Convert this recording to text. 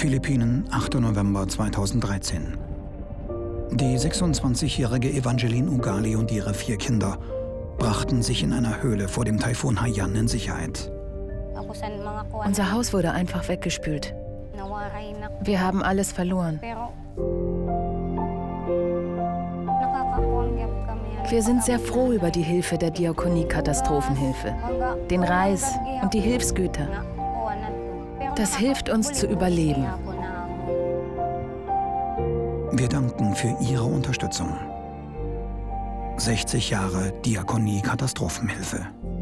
Philippinen, 8. November 2013. Die 26-jährige Evangeline Ugali und ihre 4 Kinder brachten sich in einer Höhle vor dem Taifun Haiyan in Sicherheit. Unser Haus wurde einfach weggespült. Wir haben alles verloren. Wir sind sehr froh über die Hilfe der Diakonie Katastrophenhilfe, den Reis und die Hilfsgüter. Das hilft uns zu überleben. Wir danken für Ihre Unterstützung. 60 Jahre Diakonie Katastrophenhilfe.